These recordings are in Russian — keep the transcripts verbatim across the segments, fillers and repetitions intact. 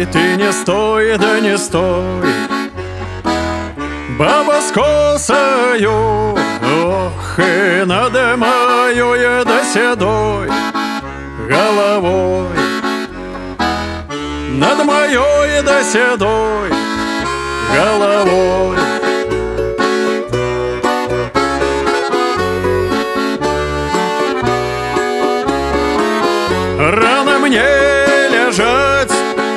ты не стой, да не стой, баба с косою, ох, и надо моей да седой головой, над моей да седой головой. Рано мне лежать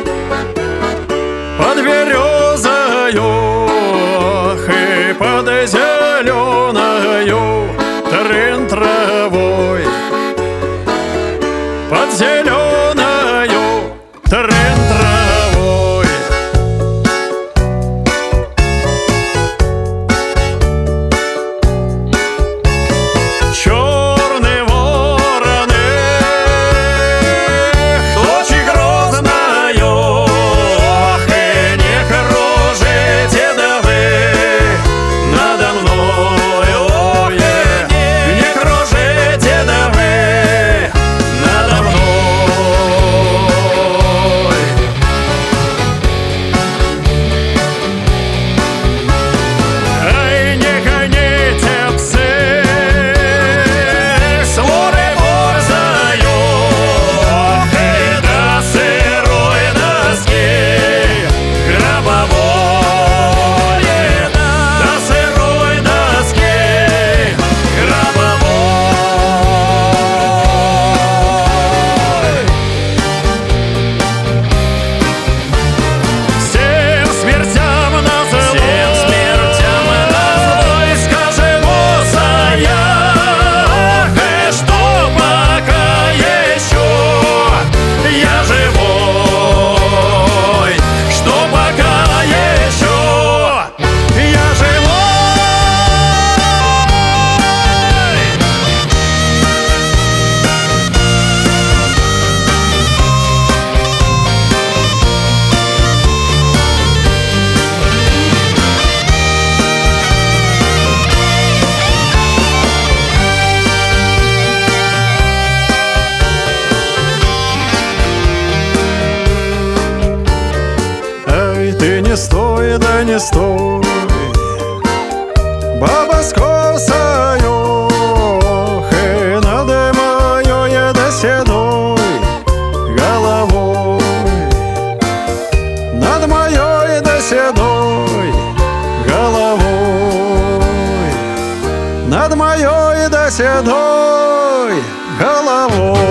под березою, ох, и под зеленою трын травой, под зеленою трын травой. Черные вороны, клочья грозная, ох, и не кружите да вы надо мною, ой, не кружите да вы надо мной. Ай, не гоните псы с ворой борзою, ох, и до сырой доски гробовой, до сырой доски гробовой. Всем смертям назло, всем смертям назло, и скажи босая, ах, и что пока еще я живой, что пока еще я живой. Ай, ты не стой, да не стой, баба с косою, ох, и над моей да седой головой, над моей да седой головой, над моей да седой головой.